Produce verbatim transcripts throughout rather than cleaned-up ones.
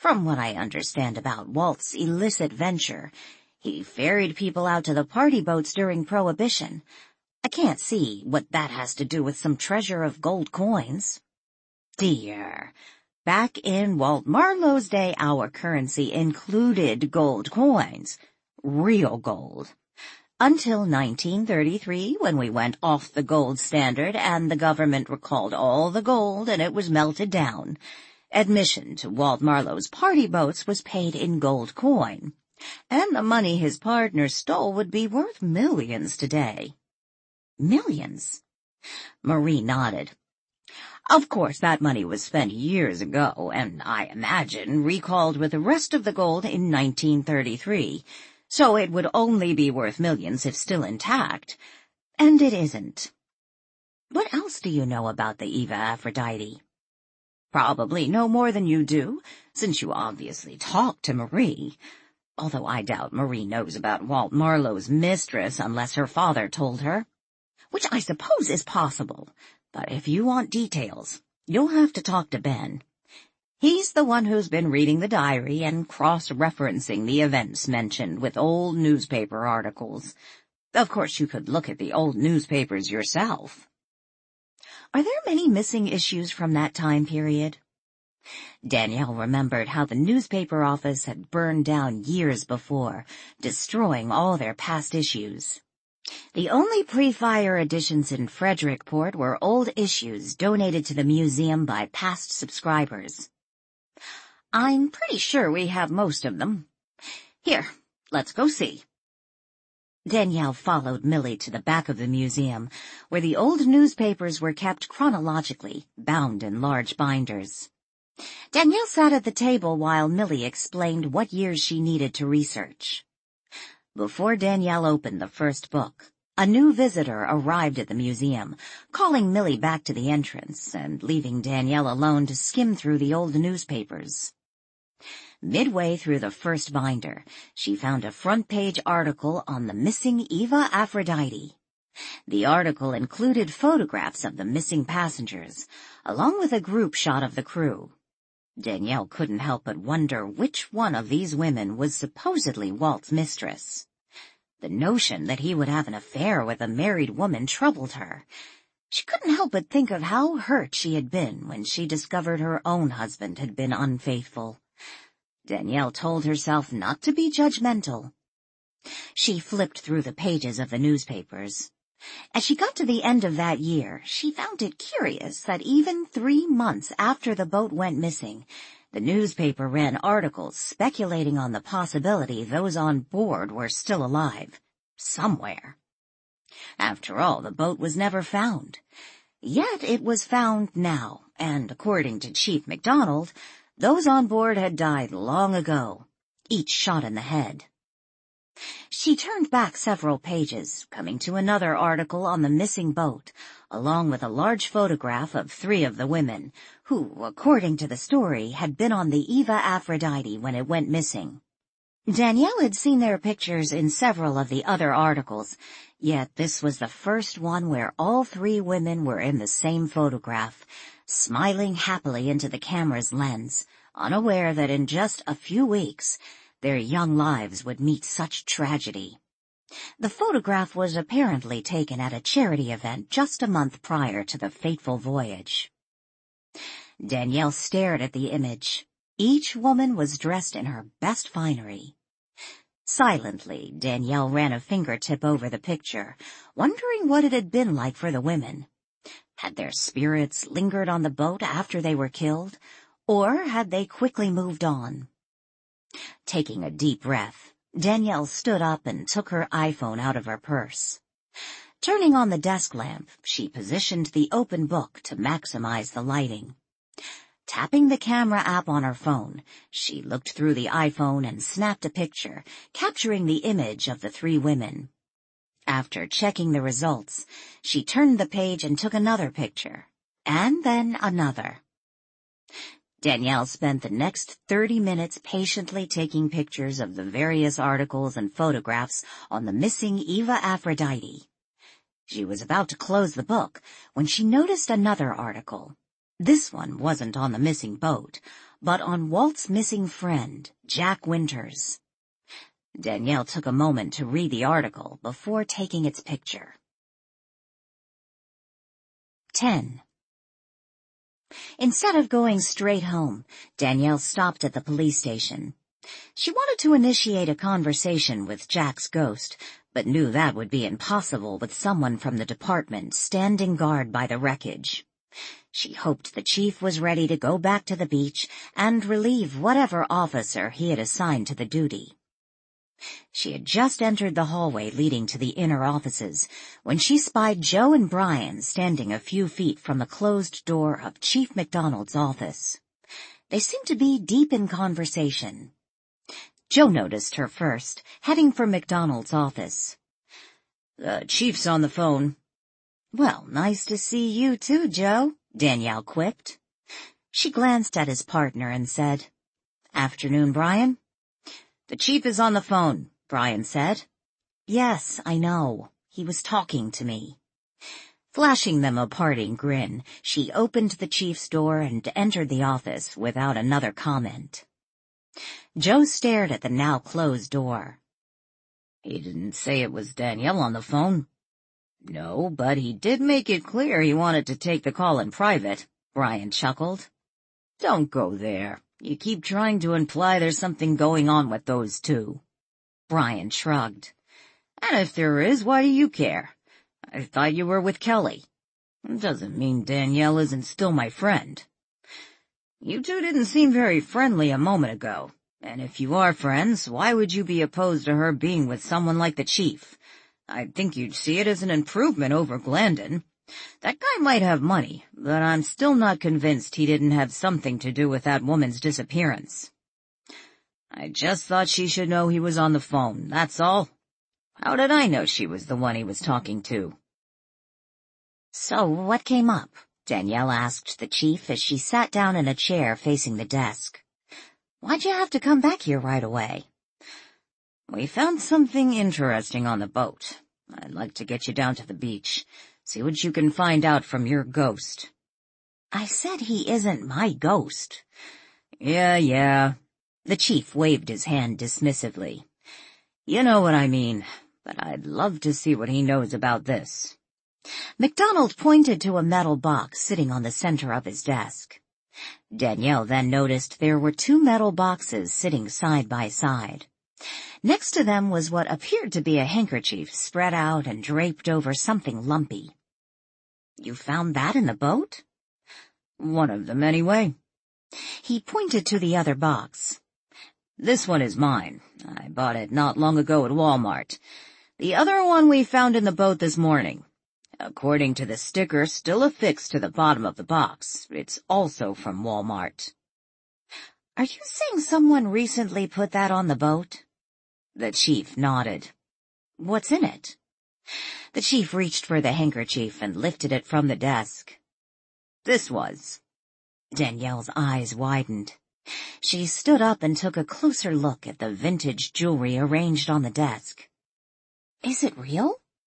From what I understand about Walt's illicit venture, he ferried people out to the party boats during Prohibition. I can't see what that has to do with some treasure of gold coins. Dear, back in Walt Marlowe's day, our currency included gold coins. Real gold. Until nineteen thirty-three, when we went off the gold standard and the government recalled all the gold and it was melted down. Admission to Walt Marlowe's party boats was paid in gold coin, and the money his partner stole would be worth millions today. Millions? Marie nodded. Of course, that money was spent years ago, and I imagine recalled with the rest of the gold in nineteen thirty-three, so it would only be worth millions if still intact. And it isn't. What else do you know about the Eva Aphrodite? Probably no more than you do, since you obviously talked to Marie. Although I doubt Marie knows about Walt Marlowe's mistress unless her father told her. Which I suppose is possible, but if you want details, you'll have to talk to Ben. He's the one who's been reading the diary and cross-referencing the events mentioned with old newspaper articles. Of course, you could look at the old newspapers yourself. Are there many missing issues from that time period? Danielle remembered how the newspaper office had burned down years before, destroying all their past issues. The only pre-fire editions in Frederickport were old issues donated to the museum by past subscribers. I'm pretty sure we have most of them. Here, let's go see. Danielle followed Millie to the back of the museum, where the old newspapers were kept chronologically, bound in large binders. Danielle sat at the table while Millie explained what years she needed to research. Before Danielle opened the first book, a new visitor arrived at the museum, calling Millie back to the entrance and leaving Danielle alone to skim through the old newspapers. Midway through the first binder, she found a front-page article on the missing Eva Aphrodite. The article included photographs of the missing passengers, along with a group shot of the crew. Danielle couldn't help but wonder which one of these women was supposedly Walt's mistress. The notion that he would have an affair with a married woman troubled her. She couldn't help but think of how hurt she had been when she discovered her own husband had been unfaithful. Danielle told herself not to be judgmental. She flipped through the pages of the newspapers. As she got to the end of that year, she found it curious that even three months after the boat went missing, the newspaper ran articles speculating on the possibility those on board were still alive, somewhere. After all, the boat was never found. Yet it was found now, and according to Chief MacDonald, those on board had died long ago, each shot in the head. She turned back several pages, coming to another article on the missing boat, along with a large photograph of three of the women, who, according to the story, had been on the Eva Aphrodite when it went missing. Danielle had seen their pictures in several of the other articles, yet this was the first one where all three women were in the same photograph, smiling happily into the camera's lens, unaware that in just a few weeks, their young lives would meet such tragedy. The photograph was apparently taken at a charity event just a month prior to the fateful voyage. Danielle stared at the image. Each woman was dressed in her best finery. Silently, Danielle ran a fingertip over the picture, wondering what it had been like for the women. Had their spirits lingered on the boat after they were killed, or had they quickly moved on? Taking a deep breath, Danielle stood up and took her iPhone out of her purse. Turning on the desk lamp, she positioned the open book to maximize the lighting. Tapping the camera app on her phone, she looked through the iPhone and snapped a picture, capturing the image of the three women. After checking the results, she turned the page and took another picture, and then another. Danielle spent the next thirty minutes patiently taking pictures of the various articles and photographs on the missing Eva Aphrodite. She was about to close the book when she noticed another article. This one wasn't on the missing boat, but on Walt's missing friend, Jack Winters. Danielle took a moment to read the article before taking its picture. ten. Instead of going straight home, Danielle stopped at the police station. She wanted to initiate a conversation with Jack's ghost, but knew that would be impossible with someone from the department standing guard by the wreckage. She hoped the chief was ready to go back to the beach and relieve whatever officer he had assigned to the duty. She had just entered the hallway leading to the inner offices when she spied Joe and Brian standing a few feet from the closed door of Chief McDonald's office. They seemed to be deep in conversation. Joe noticed her first, heading for McDonald's office. "The chief's on the phone." "Well, nice to see you too, Joe," Danielle quipped. She glanced at his partner and said, "Afternoon, Brian." "The chief is on the phone," Brian said. "Yes, I know. He was talking to me." Flashing them a parting grin, she opened the chief's door and entered the office without another comment. Joe stared at the now closed door. "He didn't say it was Danielle on the phone." "No, but he did make it clear he wanted to take the call in private," Brian chuckled. "Don't go there. You keep trying to imply there's something going on with those two." Brian shrugged. "And if there is, why do you care? I thought you were with Kelly. It doesn't mean Danielle isn't still my friend. You two didn't seem very friendly a moment ago, and if you are friends, why would you be opposed to her being with someone like the chief? I'd think you'd see it as an improvement over Glandon. That guy might have money, but I'm still not convinced he didn't have something to do with that woman's disappearance. I just thought she should know he was on the phone, that's all. How did I know she was the one he was talking to?" "So what came up?" Danielle asked the chief as she sat down in a chair facing the desk. "Why'd you have to come back here right away?" "We found something interesting on the boat. I'd like to get you down to the beach. See what you can find out from your ghost." "I said he isn't my ghost." Yeah, yeah. The chief waved his hand dismissively. "You know what I mean, but I'd love to see what he knows about this." McDonald pointed to a metal box sitting on the center of his desk. Danielle then noticed there were two metal boxes sitting side by side. Next to them was what appeared to be a handkerchief spread out and draped over something lumpy. "You found that in the boat?" "One of them, anyway." He pointed to the other box. "This one is mine. I bought it not long ago at Walmart. The other one we found in the boat this morning. According to the sticker still affixed to the bottom of the box, it's also from Walmart." "Are you saying someone recently put that on the boat?" The chief nodded. "What's in it?" The chief reached for the handkerchief and lifted it from the desk. "This was." Danielle's eyes widened. She stood up and took a closer look at the vintage jewelry arranged on the desk. "Is it real?"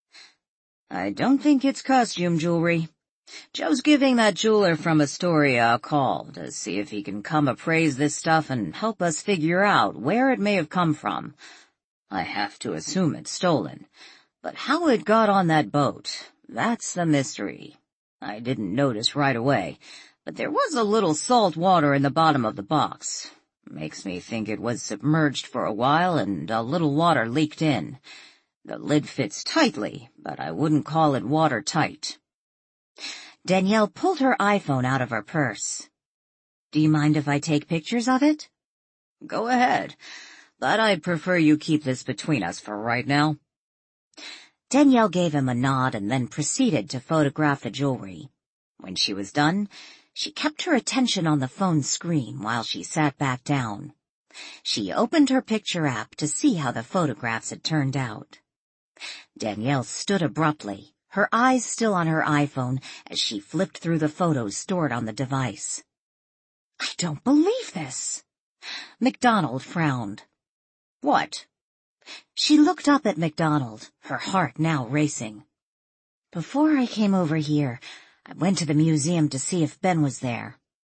"I don't think it's costume jewelry. Joe's giving that jeweler from Astoria a call to see if he can come appraise this stuff and help us figure out where it may have come from. I have to assume it's stolen, but how it got on that boat, that's the mystery. I didn't notice right away, but there was a little salt water in the bottom of the box. Makes me think it was submerged for a while and a little water leaked in. The lid fits tightly, but I wouldn't call it watertight." Danielle pulled her iPhone out of her purse. "Do you mind if I take pictures of it?" "Go ahead, but I'd prefer you keep this between us for right now." Danielle gave him a nod and then proceeded to photograph the jewelry. When she was done, she kept her attention on the phone screen while she sat back down. She opened her picture app to see how the photographs had turned out. Danielle stood abruptly, her eyes still on her iPhone as she flipped through the photos stored on the device. "I don't believe this." McDonald frowned. "What?" She looked up at McDonald, her heart now racing. "Before I came over here, I went to the museum to see if Ben was there.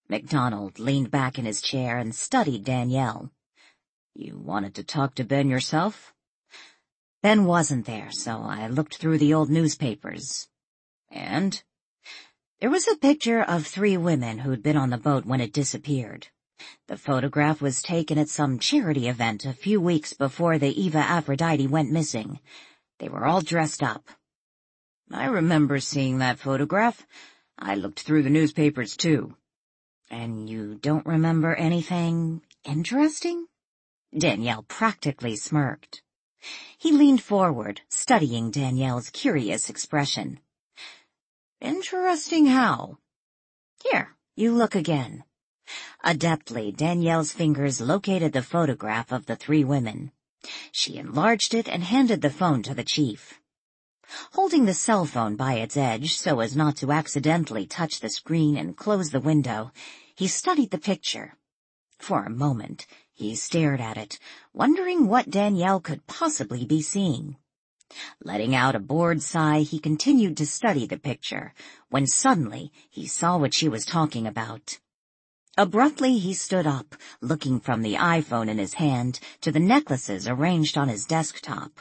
MacDonald leaned back in his chair and studied Danielle. You wanted to talk to Ben yourself? Ben wasn't there, so I looked through the old newspapers. And? There was a picture of three women who'd been on the boat when it disappeared. The photograph was taken at some charity event a few weeks before the Eva Aphrodite went missing. They were all dressed up. I remember seeing that photograph. I looked through the newspapers, too. And you don't remember anything interesting? Danielle practically smirked. He leaned forward, studying Danielle's curious expression. Interesting how? Here, you look again. Adeptly, Danielle's fingers located the photograph of the three women. She enlarged it and handed the phone to the chief. Holding the cell phone by its edge so as not to accidentally touch the screen and close the window, he studied the picture. For a moment, he stared at it, wondering what Danielle could possibly be seeing. Letting out a bored sigh, he continued to study the picture, when suddenly he saw what she was talking about. Abruptly, he stood up, looking from the iPhone in his hand to the necklaces arranged on his desktop.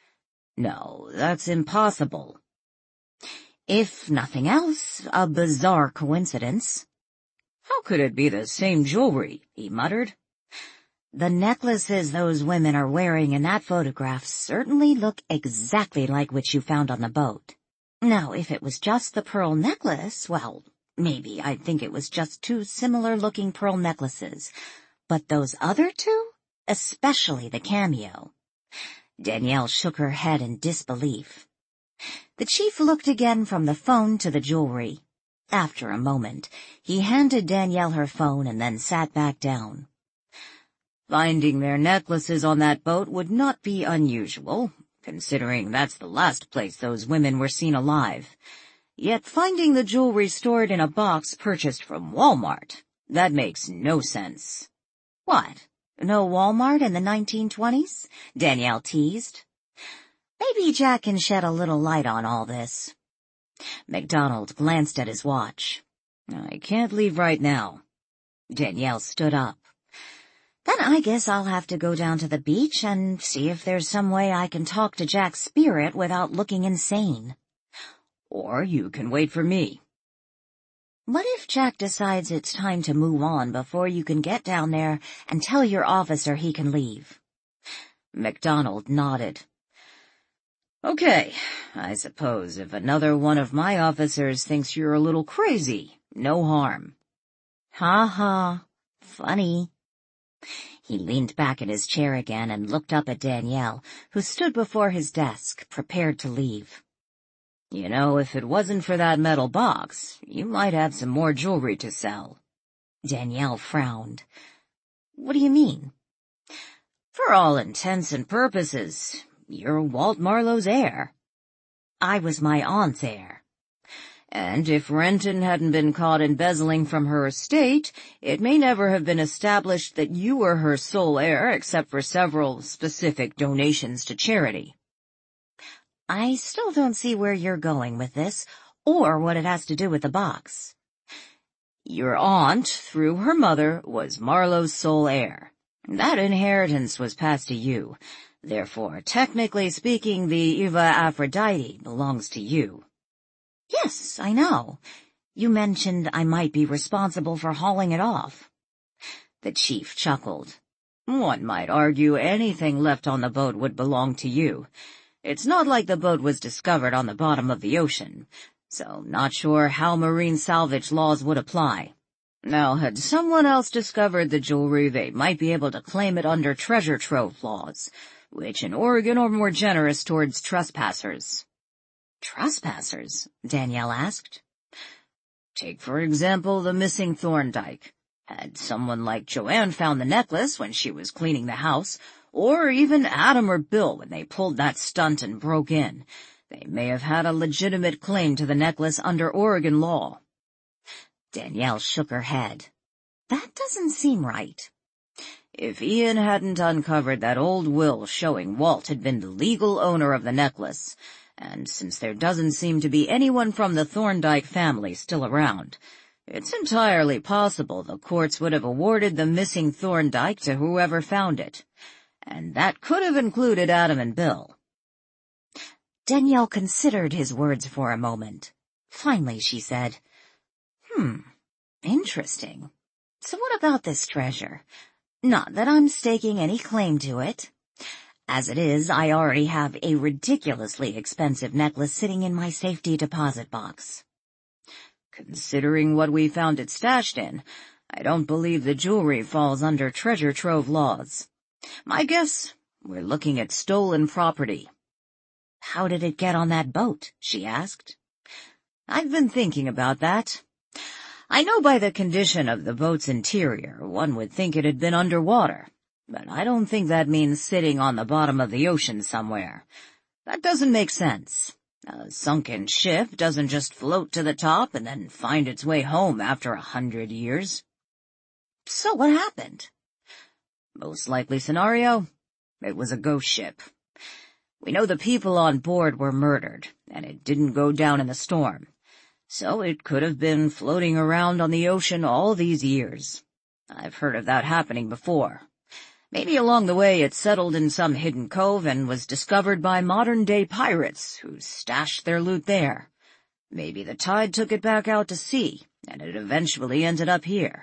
No, that's impossible. If nothing else, a bizarre coincidence. How could it be the same jewelry? He muttered. The necklaces those women are wearing in that photograph certainly look exactly like what you found on the boat. Now, if it was just the pearl necklace, well, maybe I'd think it was just two similar-looking pearl necklaces. But those other two? Especially the cameo. Danielle shook her head in disbelief. The chief looked again from the phone to the jewelry. After a moment, he handed Danielle her phone and then sat back down. Finding their necklaces on that boat would not be unusual, considering that's the last place those women were seen alive. Yet finding the jewelry stored in a box purchased from Walmart, that makes no sense. What? No Walmart in the nineteen twenties? Danielle teased. Maybe Jack can shed a little light on all this. MacDonald glanced at his watch. I can't leave right now. Danielle stood up. Then I guess I'll have to go down to the beach and see if there's some way I can talk to Jack's spirit without looking insane. Or you can wait for me. What if Jack decides it's time to move on before you can get down there and tell your officer he can leave? MacDonald nodded. Okay, I suppose if another one of my officers thinks you're a little crazy, no harm. Ha ha, funny. He leaned back in his chair again and looked up at Danielle, who stood before his desk, prepared to leave. You know, if it wasn't for that metal box, you might have some more jewelry to sell. Danielle frowned. What do you mean? For all intents and purposes, you're Walt Marlowe's heir. I was my aunt's heir. And if Renton hadn't been caught embezzling from her estate, it may never have been established that you were her sole heir except for several specific donations to charity. I still don't see where you're going with this, or what it has to do with the box. Your aunt, through her mother, was Marlowe's sole heir. That inheritance was passed to you. Therefore, technically speaking, the Eva Aphrodite belongs to you. Yes, I know. You mentioned I might be responsible for hauling it off. The chief chuckled. One might argue anything left on the boat would belong to you. It's not like the boat was discovered on the bottom of the ocean, so not sure how marine salvage laws would apply. Now, had someone else discovered the jewelry, they might be able to claim it under treasure trove laws, which in Oregon are more generous towards trespassers. Trespassers? Danielle asked. Take, for example, the missing Thorndyke. Had someone like Joanne found the necklace when she was cleaning the house, or even Adam or Bill when they pulled that stunt and broke in, they may have had a legitimate claim to the necklace under Oregon law. Danielle shook her head. That doesn't seem right. If Ian hadn't uncovered that old will showing Walt had been the legal owner of the necklace, and since there doesn't seem to be anyone from the Thorndyke family still around, It's entirely possible the courts would have awarded the missing Thorndyke to whoever found it, and that could have included Adam and Bill. Danielle considered his words for a moment. Finally, she said, Hmm, interesting. So what about this treasure? Not that I'm staking any claim to it. As it is, I already have a ridiculously expensive necklace sitting in my safety deposit box. Considering what we found it stashed in, I don't believe the jewelry falls under treasure trove laws. My guess, we're looking at stolen property. How did it get on that boat? She asked. I've been thinking about that. I know by the condition of the boat's interior, one would think it had been underwater, but I don't think that means sitting on the bottom of the ocean somewhere. That doesn't make sense. A sunken ship doesn't just float to the top and then find its way home after a hundred years. So what happened? Most likely scenario, it was a ghost ship. We know the people on board were murdered, and it didn't go down in the storm. So it could have been floating around on the ocean all these years. I've heard of that happening before. Maybe along the way it settled in some hidden cove and was discovered by modern-day pirates who stashed their loot there. Maybe the tide took it back out to sea, and it eventually ended up here.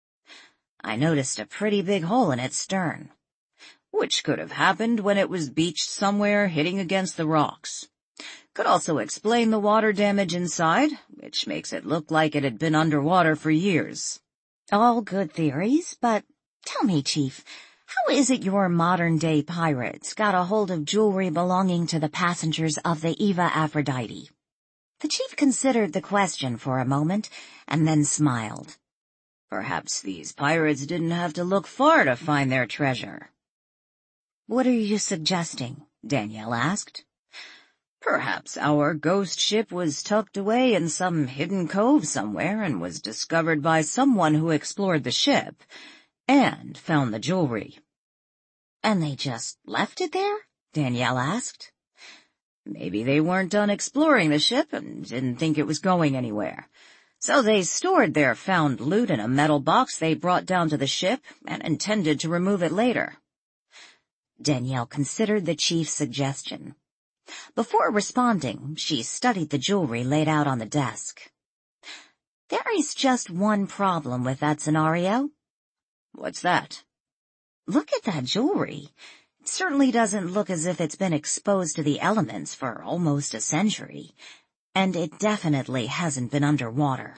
I noticed a pretty big hole in its stern, which could have happened when it was beached somewhere hitting against the rocks. Could also explain the water damage inside, which makes it look like it had been underwater for years. All good theories, but tell me, Chief, how is it your modern-day pirates got a hold of jewelry belonging to the passengers of the Eva Aphrodite? The chief considered the question for a moment, and then smiled. Perhaps these pirates didn't have to look far to find their treasure. What are you suggesting? Danielle asked. Perhaps our ghost ship was tucked away in some hidden cove somewhere and was discovered by someone who explored the ship and found the jewelry. And they just left it there? Danielle asked. Maybe they weren't done exploring the ship and didn't think it was going anywhere. So they stored their found loot in a metal box they brought down to the ship and intended to remove it later. Danielle considered the chief's suggestion. Before responding, she studied the jewelry laid out on the desk. There is just one problem with that scenario. What's that? Look at that jewelry. It certainly doesn't look as if it's been exposed to the elements for almost a century, and it definitely hasn't been underwater.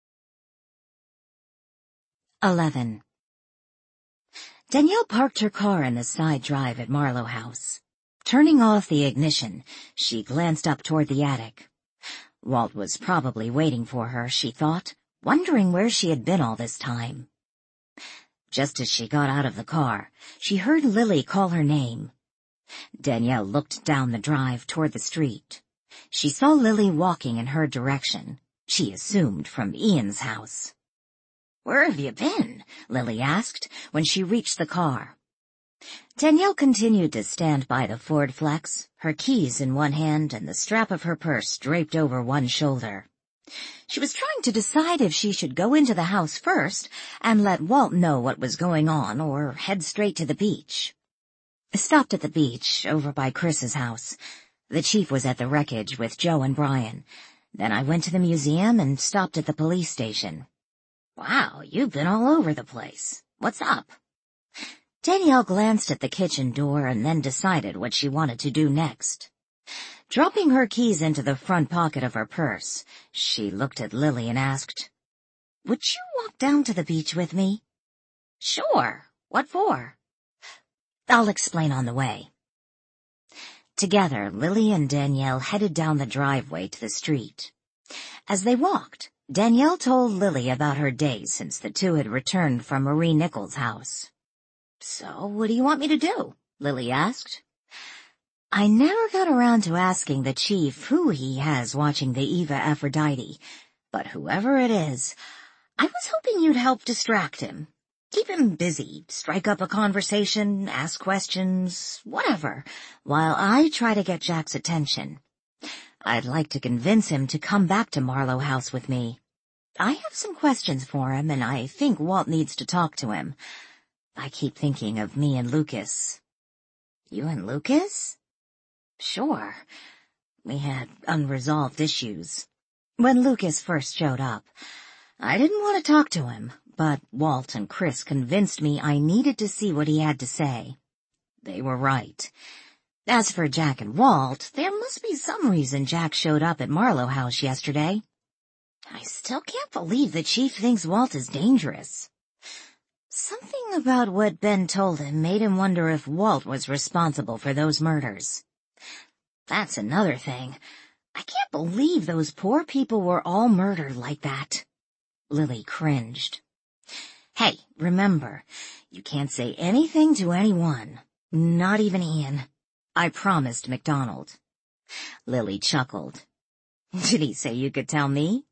Eleven. Danielle parked her car in the side drive at Marlowe House. Turning off the ignition, she glanced up toward the attic. Walt was probably waiting for her, she thought, wondering where she had been all this time. Just as she got out of the car, she heard Lily call her name. Danielle looked down the drive toward the street. She saw Lily walking in her direction, she assumed from Ian's house. "Where have you been?" Lily asked when she reached the car. Danielle continued to stand by the Ford Flex, her keys in one hand and the strap of her purse draped over one shoulder. She was trying to decide if she should go into the house first and let Walt know what was going on or head straight to the beach. I stopped at the beach, over by Chris's house. The chief was at the wreckage with Joe and Brian. Then I went to the museum and stopped at the police station. Wow, you've been all over the place. What's up? Danielle glanced at the kitchen door and then decided what she wanted to do next. Dropping her keys into the front pocket of her purse, she looked at Lily and asked, "Would you walk down to the beach with me?" "Sure. What for?" "I'll explain on the way." Together, Lily and Danielle headed down the driveway to the street. As they walked, Danielle told Lily about her days since the two had returned from Marie Nichols' house. "So, what do you want me to do?" Lily asked. "I never got around to asking the chief who he has watching the Eva Aphrodite, but whoever it is, I was hoping you'd help distract him. Keep him busy, strike up a conversation, ask questions, whatever, while I try to get Jack's attention. I'd like to convince him to come back to Marlowe House with me." I have some questions for him, and I think Walt needs to talk to him. I keep thinking of me and Lucas." "You and Lucas?" "Sure. We had unresolved issues. When Lucas first showed up, I didn't want to talk to him, but Walt and Chris convinced me I needed to see what he had to say. They were right. As for Jack and Walt, there must be some reason Jack showed up at Marlowe House yesterday. I still can't believe the chief thinks Walt is dangerous. Something about what Ben told him made him wonder if Walt was responsible for those murders. That's another thing. I can't believe those poor people were all murdered like that." Lily cringed. "Hey, remember, you can't say anything to anyone, not even Ian. I promised MacDonald." Lily chuckled. "Did he say you could tell me?"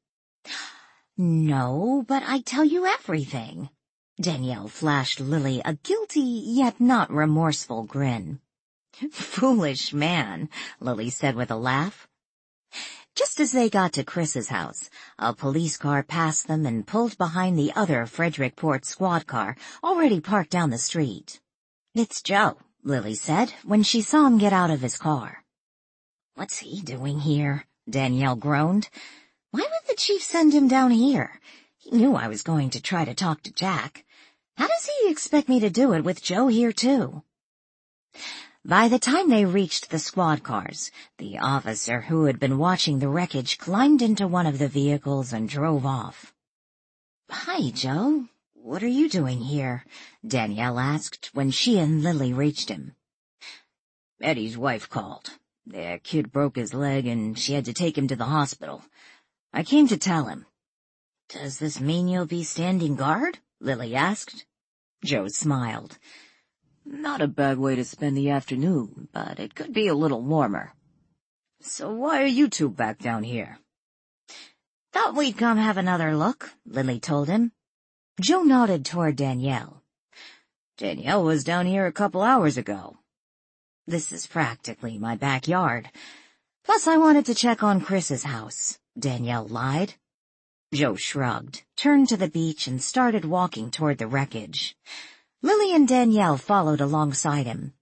"No, but I'd tell you everything." Danielle flashed Lily a guilty yet not remorseful grin. "Foolish man," Lily said with a laugh. Just as they got to Chris's house, a police car passed them and pulled behind the other Frederickport squad car already parked down the street. "It's Joe," Lily said when she saw him get out of his car. "What's he doing here?" Danielle groaned. "Why would the chief send him down here? He knew I was going to try to talk to Jack. How does he expect me to do it with Joe here, too?" By the time they reached the squad cars, the officer who had been watching the wreckage climbed into one of the vehicles and drove off. "Hi, Joe. What are you doing here?" Danielle asked when she and Lily reached him. "Eddie's wife called. Their kid broke his leg and she had to take him to the hospital. I came to tell him." "Does this mean you'll be standing guard?" Lily asked. Joe smiled. "Not a bad way to spend the afternoon, but it could be a little warmer." "So why are you two back down here?" "Thought we'd come have another look," Lily told him. Joe nodded toward Danielle. "Danielle was down here a couple hours ago." "This is practically my backyard. Plus I wanted to check on Chris's house," Danielle lied. Joe shrugged, turned to the beach, and started walking toward the wreckage. Lily and Danielle followed alongside him.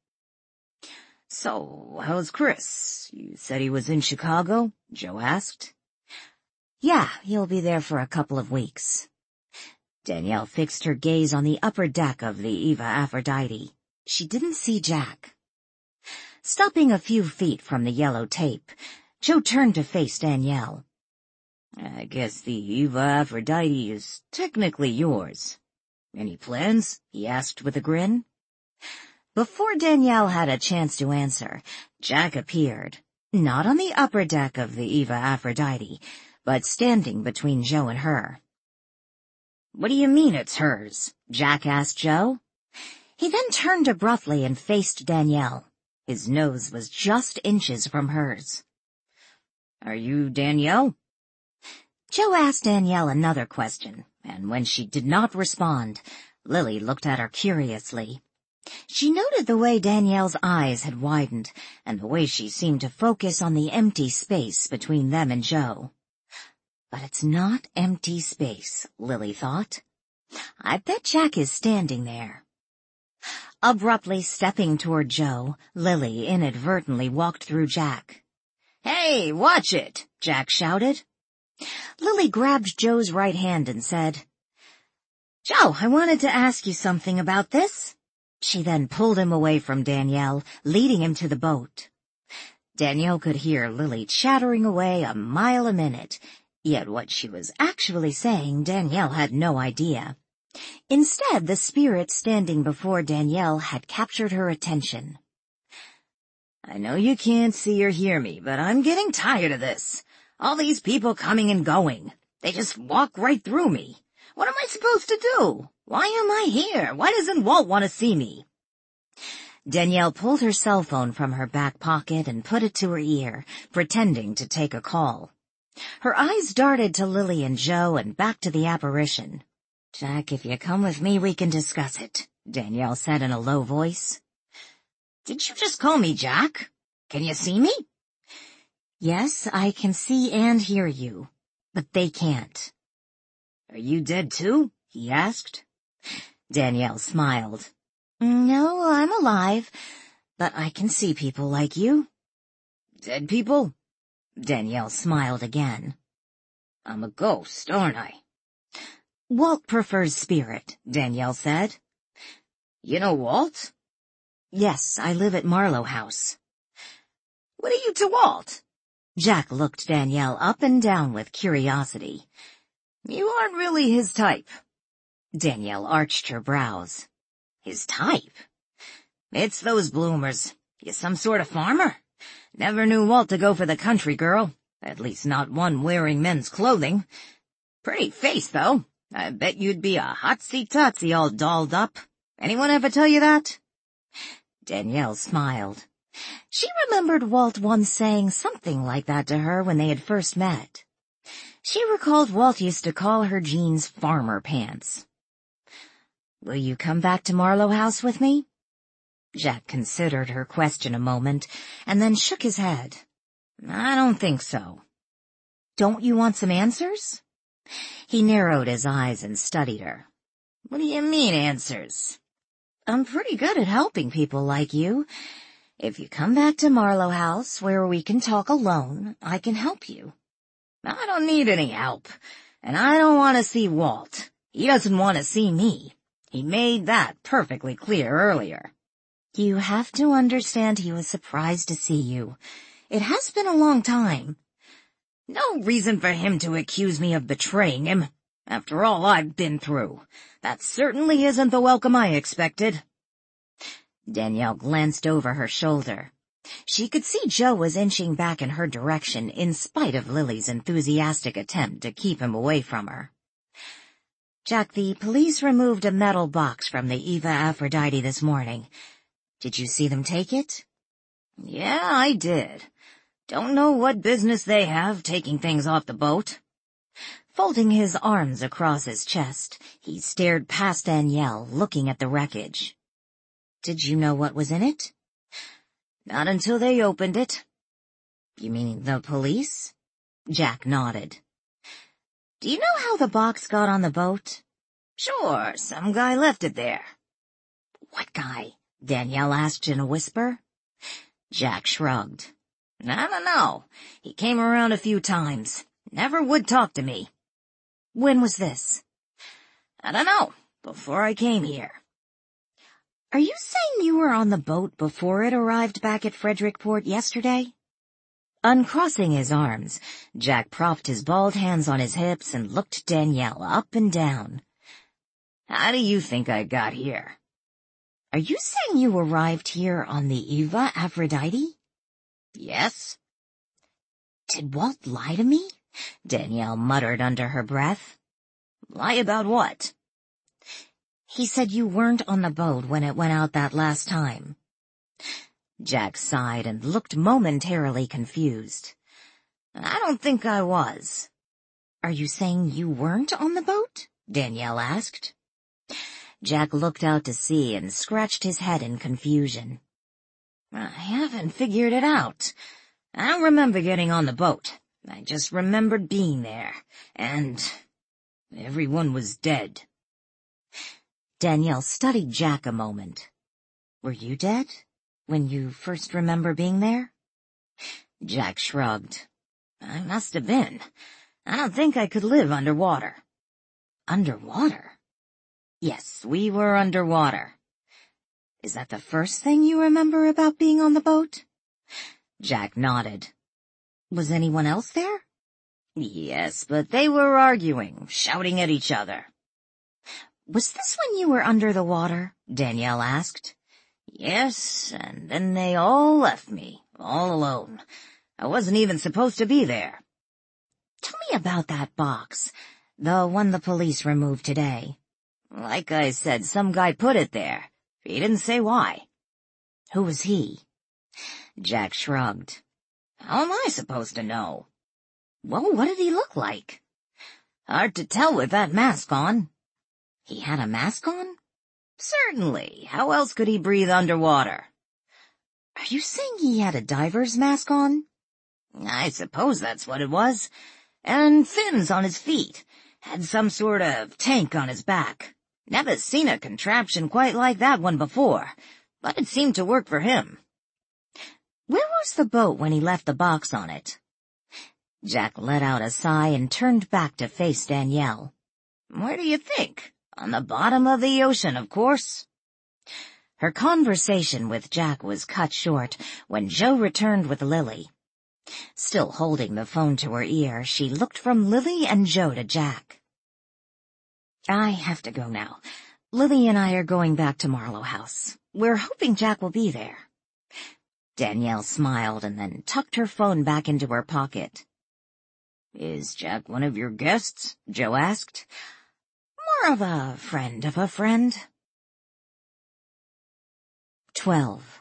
"So, how's Chris? You said he was in Chicago?" Joe asked. "Yeah, he'll be there for a couple of weeks." Danielle fixed her gaze on the upper deck of the Eva Aphrodite. She didn't see Jack. Stopping a few feet from the yellow tape, Joe turned to face Danielle. "I guess the Eva Aphrodite is technically yours. Any plans?" he asked with a grin. Before Danielle had a chance to answer, Jack appeared, not on the upper deck of the Eva Aphrodite, but standing between Joe and her. "What do you mean it's hers?" Jack asked Joe. He then turned abruptly and faced Danielle. His nose was just inches from hers. "Are you Danielle?" Joe asked Danielle another question, and when she did not respond, Lily looked at her curiously. She noted the way Danielle's eyes had widened, and the way she seemed to focus on the empty space between them and Joe. But it's not empty space, Lily thought. I bet Jack is standing there. Abruptly stepping toward Joe, Lily inadvertently walked through Jack. "Hey, watch it!" Jack shouted. Lily grabbed Joe's right hand and said, "Joe, I wanted to ask you something about this." She then pulled him away from Danielle, leading him to the boat. Danielle could hear Lily chattering away a mile a minute, yet what she was actually saying Danielle had no idea. Instead, the spirit standing before Danielle had captured her attention. "I know you can't see or hear me, but I'm getting tired of this. All these people coming and going. They just walk right through me. What am I supposed to do? Why am I here? Why doesn't Walt want to see me?" Danielle pulled her cell phone from her back pocket and put it to her ear, pretending to take a call. Her eyes darted to Lily and Joe and back to the apparition. "Jack, if you come with me, we can discuss it," Danielle said in a low voice. "Did you just call me Jack? Can you see me?" "Yes, I can see and hear you, but they can't." Are you dead too? He asked. Danielle smiled. No, I'm alive, but I can see people like you. Dead people? Danielle smiled again. I'm a ghost, aren't I? Walt prefers spirit, Danielle said. You know Walt? Yes, I live at Marlowe House. What are you to Walt? Jack looked Danielle up and down with curiosity. You aren't really his type. Danielle arched her brows. His type? It's those bloomers. You some sort of farmer? Never knew Walt to go for the country girl. At least not one wearing men's clothing. Pretty face, though. I bet you'd be a hotsy-totsy all dolled up. Anyone ever tell you that? Danielle smiled. She remembered Walt once saying something like that to her when they had first met. She recalled Walt used to call her jeans farmer pants. Will you come back to Marlowe House with me? Jack considered her question a moment, and then shook his head. I don't think so. Don't you want some answers? He narrowed his eyes and studied her. What do you mean, answers? I'm pretty good at helping people like you. If you come back to Marlowe House, where we can talk alone, I can help you. I don't need any help, and I don't want to see Walt. He doesn't want to see me. He made that perfectly clear earlier. You have to understand he was surprised to see you. It has been a long time. No reason for him to accuse me of betraying him. After all I've been through, that certainly isn't the welcome I expected. Danielle glanced over her shoulder. She could see Joe was inching back in her direction in spite of Lily's enthusiastic attempt to keep him away from her. Jack, the police removed a metal box from the Eva Aphrodite this morning. Did you see them take it? Yeah, I did. Don't know what business they have taking things off the boat. Folding his arms across his chest, he stared past Danielle, looking at the wreckage. Did you know what was in it? Not until they opened it. You mean the police? Jack nodded. Do you know how the box got on the boat? Sure, some guy left it there. What guy? Danielle asked in a whisper. Jack shrugged. I don't know. He came around a few times. Never would talk to me. When was this? I don't know. Before I came here. Are you saying you were on the boat before it arrived back at Frederickport yesterday? Uncrossing his arms, Jack propped his bald hands on his hips and looked Danielle up and down. How do you think I got here? Are you saying you arrived here on the Eva Aphrodite? Yes. Did Walt lie to me? Danielle muttered under her breath. Lie about what? He said you weren't on the boat when it went out that last time. Jack sighed and looked momentarily confused. I don't think I was. Are you saying you weren't on the boat? Danielle asked. Jack looked out to sea and scratched his head in confusion. I haven't figured it out. I don't remember getting on the boat. I just remembered being there, and everyone was dead. Danielle studied Jack a moment. Were you dead when you first remember being there? Jack shrugged. I must have been. I don't think I could live underwater. Underwater? Yes, we were underwater. Is that the first thing you remember about being on the boat? Jack nodded. Was anyone else there? Yes, but they were arguing, shouting at each other. Was this when you were under the water? Danielle asked. Yes, and then they all left me, all alone. I wasn't even supposed to be there. Tell me about that box, the one the police removed today. Like I said, some guy put it there. He didn't say why. Who was he? Jack shrugged. How am I supposed to know? Well, what did he look like? Hard to tell with that mask on. He had a mask on? Certainly. How else could he breathe underwater? Are you saying he had a diver's mask on? I suppose that's what it was. And fins on his feet. Had some sort of tank on his back. Never seen a contraption quite like that one before, but it seemed to work for him. Where was the boat when he left the box on it? Jack let out a sigh and turned back to face Danielle. Where do you think? On the bottom of the ocean, of course. Her conversation with Jack was cut short when Joe returned with Lily. Still holding the phone to her ear, she looked from Lily and Joe to Jack. I have to go now. Lily and I are going back to Marlowe House. We're hoping Jack will be there. Danielle smiled and then tucked her phone back into her pocket. Is Jack one of your guests? Joe asked. More of a friend of a friend. Twelve.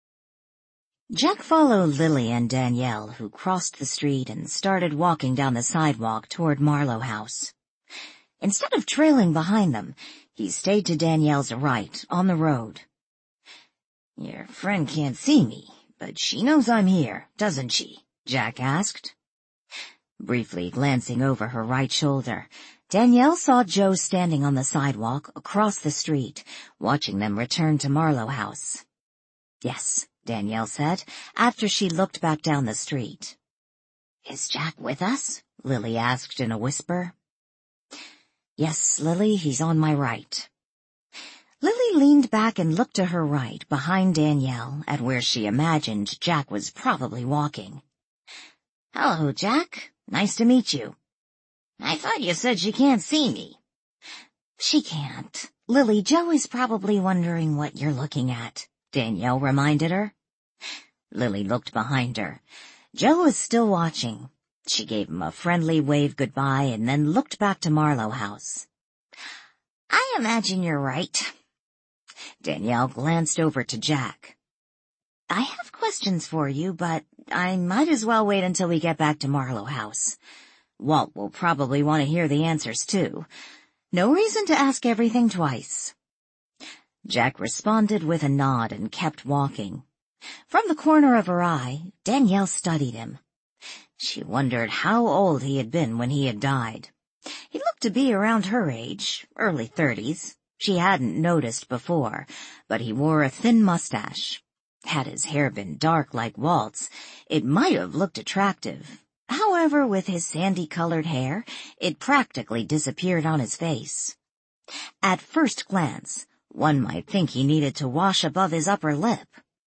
Jack followed Lily and Danielle, who crossed the street and started walking down the sidewalk toward Marlowe House. Instead of trailing behind them, he stayed to Danielle's right, on the road. Your friend can't see me, but she knows I'm here, doesn't she? Jack asked. Briefly glancing over her right shoulder, Danielle saw Joe standing on the sidewalk across the street, watching them return to Marlowe House. Yes, Danielle said, after she looked back down the street. Is Jack with us? Lily asked in a whisper. Yes, Lily, he's on my right. Lily leaned back and looked to her right, behind Danielle, at where she imagined Jack was probably walking. Hello, Jack. Nice to meet you. I thought you said she can't see me. She can't. Lily, Joe is probably wondering what you're looking at, Danielle reminded her. Lily looked behind her. Joe was still watching. She gave him a friendly wave goodbye and then looked back to Marlowe House. I imagine you're right. Danielle glanced over to Jack. I have questions for you, but I might as well wait until we get back to Marlowe House. Walt will probably want to hear the answers, too. No reason to ask everything twice. Jack responded with a nod and kept walking. From the corner of her eye, Danielle studied him. She wondered how old he had been when he had died. He looked to be around her age, early thirties. She hadn't noticed before, but he wore a thin mustache. Had his hair been dark like Walt's, it might have looked attractive. However, with his sandy-colored hair, it practically disappeared on his face. At first glance, one might think he needed to wash above his upper lip.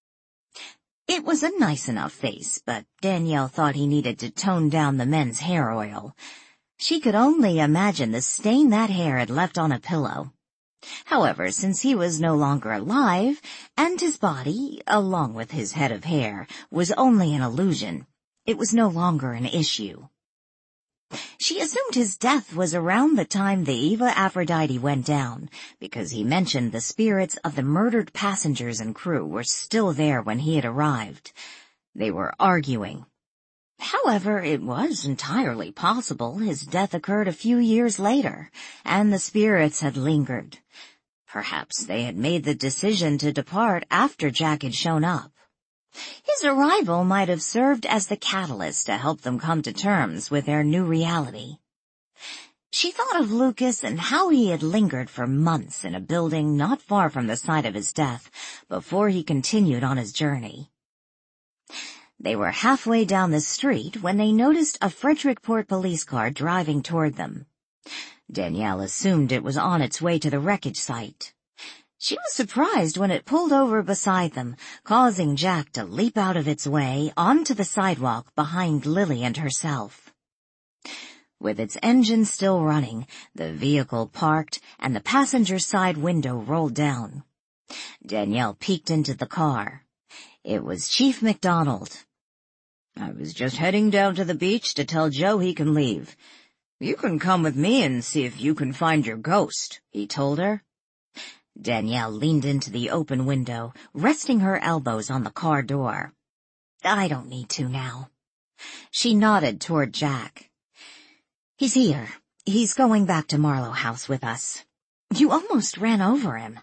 It was a nice enough face, but Danielle thought he needed to tone down the men's hair oil. She could only imagine the stain that hair had left on a pillow. However, since he was no longer alive, and his body, along with his head of hair, was only an illusion, it was no longer an issue. She assumed his death was around the time the Eva Aphrodite went down, because he mentioned the spirits of the murdered passengers and crew were still there when he had arrived. They were arguing. However, it was entirely possible his death occurred a few years later, and the spirits had lingered. Perhaps they had made the decision to depart after Jack had shown up. His arrival might have served as the catalyst to help them come to terms with their new reality. She thought of Lucas and how he had lingered for months in a building not far from the site of his death before he continued on his journey. They were halfway down the street when they noticed a Frederickport police car driving toward them. Danielle assumed it was on its way to the wreckage site. She was surprised when it pulled over beside them, causing Jack to leap out of its way onto the sidewalk behind Lily and herself. With its engine still running, the vehicle parked and the passenger side window rolled down. Danielle peeked into the car. It was Chief McDonald. I was just heading down to the beach to tell Joe he can leave. You can come with me and see if you can find your ghost, he told her. Danielle leaned into the open window, resting her elbows on the car door. I don't need to now. She nodded toward Jack. He's here. He's going back to Marlowe House with us. You almost ran over him.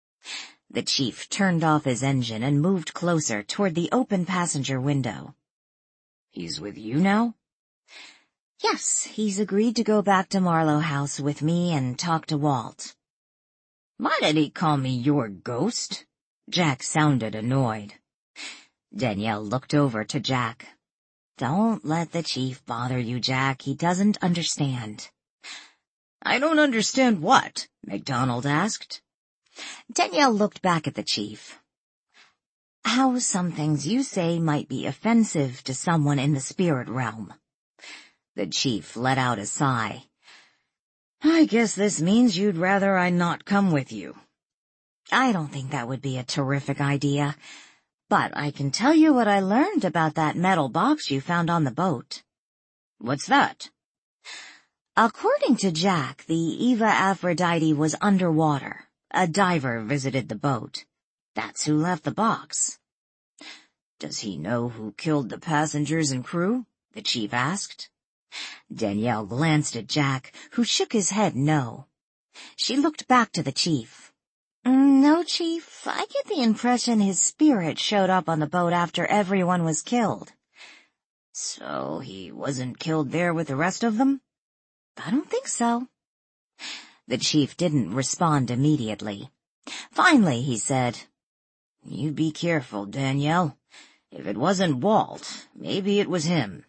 The chief turned off his engine and moved closer toward the open passenger window. He's with you now? Yes, he's agreed to go back to Marlowe House with me and talk to Walt. Why did he call me your ghost? Jack sounded annoyed. Danielle looked over to Jack. Don't let the chief bother you, Jack. He doesn't understand. I don't understand what? MacDonald asked. Danielle looked back at the chief. How some things you say might be offensive to someone in the spirit realm. The chief let out a sigh. I guess this means you'd rather I not come with you. I don't think that would be a terrific idea, but I can tell you what I learned about that metal box you found on the boat. What's that? According to Jack, the Eva Aphrodite was underwater. A diver visited the boat. That's who left the box. Does he know who killed the passengers and crew? The chief asked. Danielle glanced at Jack, who shook his head no. She looked back to the chief. No, Chief, I get the impression his spirit showed up on the boat after everyone was killed. So he wasn't killed there with the rest of them? I don't think so. The chief didn't respond immediately. Finally, he said, You be careful, Danielle. If it wasn't Walt, maybe it was him.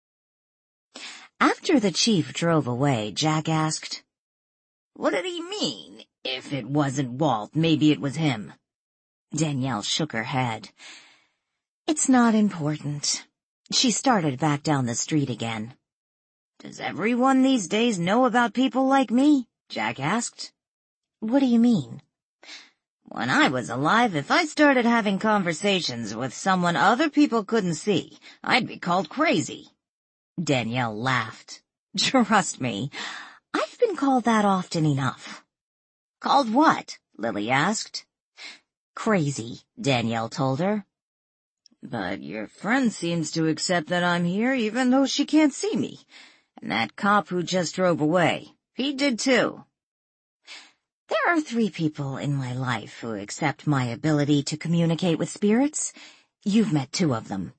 After the chief drove away, Jack asked, What did he mean? If it wasn't Walt, maybe it was him. Danielle shook her head. It's not important. She started back down the street again. Does everyone these days know about people like me? Jack asked. What do you mean? When I was alive, if I started having conversations with someone other people couldn't see, I'd be called crazy. Danielle laughed. Trust me, I've been called that often enough. Called what? Lily asked. Crazy, Danielle told her. But your friend seems to accept that I'm here even though she can't see me. And that cop who just drove away, he did too. There are three people in my life who accept my ability to communicate with spirits. You've met two of them.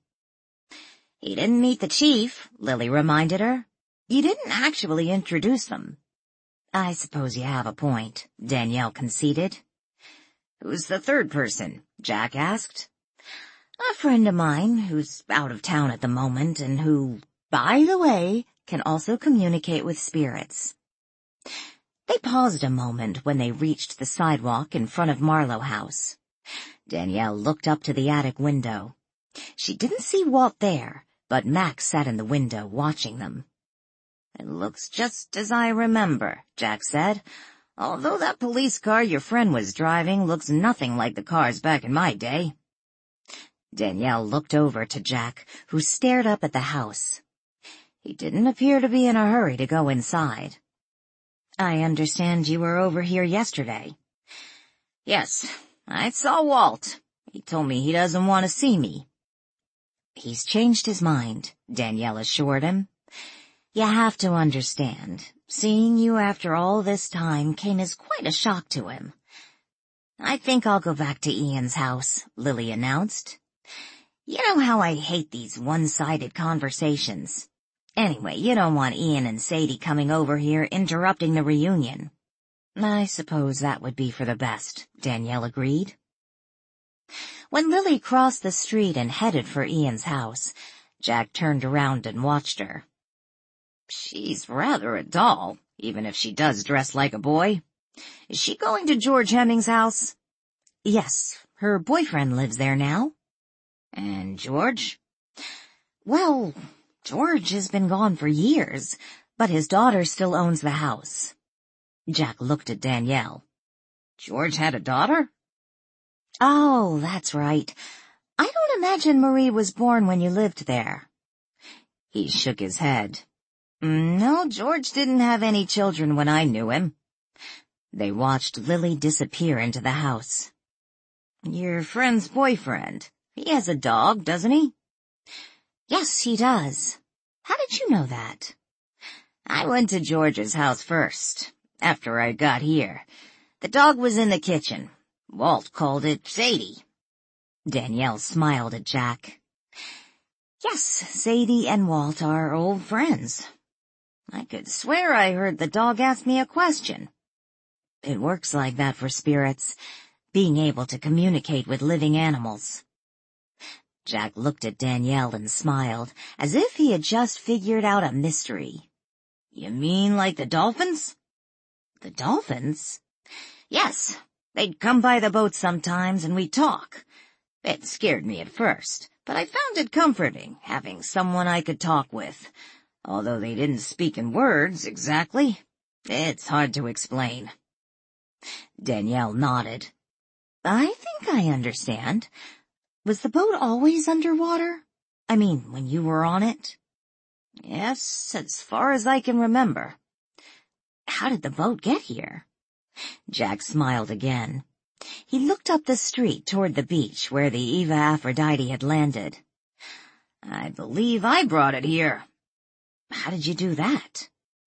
He didn't meet the chief, Lily reminded her. You didn't actually introduce them. I suppose you have a point, Danielle conceded. Who's the third person? Jack asked. A friend of mine who's out of town at the moment and who, by the way, can also communicate with spirits. They paused a moment when they reached the sidewalk in front of Marlowe House. Danielle looked up to the attic window. She didn't see Walt there, but Max sat in the window watching them. It looks just as I remember, Jack said, although that police car your friend was driving looks nothing like the cars back in my day. Danielle looked over to Jack, who stared up at the house. He didn't appear to be in a hurry to go inside. I understand you were over here yesterday. Yes, I saw Walt. He told me he doesn't want to see me. He's changed his mind, Danielle assured him. You have to understand, seeing you after all this time came as quite a shock to him. I think I'll go back to Ian's house, Lily announced. You know how I hate these one-sided conversations. Anyway, you don't want Ian and Sadie coming over here interrupting the reunion. I suppose that would be for the best, Danielle agreed. When Lily crossed the street and headed for Ian's house, Jack turned around and watched her. She's rather a doll, even if she does dress like a boy. Is she going to George Hemming's house? Yes, her boyfriend lives there now. And George? Well, George has been gone for years, but his daughter still owns the house. Jack looked at Danielle. George had a daughter? Oh, that's right. I don't imagine Marie was born when you lived there. He shook his head. No, George didn't have any children when I knew him. They watched Lily disappear into the house. Your friend's boyfriend. He has a dog, doesn't he? Yes, he does. How did you know that? I went to George's house first, after I got here. The dog was in the kitchen. Walt called it Sadie. Danielle smiled at Jack. Yes, Sadie and Walt are old friends. I could swear I heard the dog ask me a question. It works like that for spirits, being able to communicate with living animals. Jack looked at Danielle and smiled, as if he had just figured out a mystery. You mean like the dolphins? The dolphins? Yes, they'd come by the boat sometimes and we'd talk. It scared me at first, but I found it comforting, having someone I could talk with. Although they didn't speak in words, exactly. It's hard to explain. Danielle nodded. I think I understand. Was the boat always underwater? I mean, when you were on it? Yes, as far as I can remember. How did the boat get here? Jack smiled again. He looked up the street toward the beach where the Eva Aphrodite had landed. I believe I brought it here. How did you do that?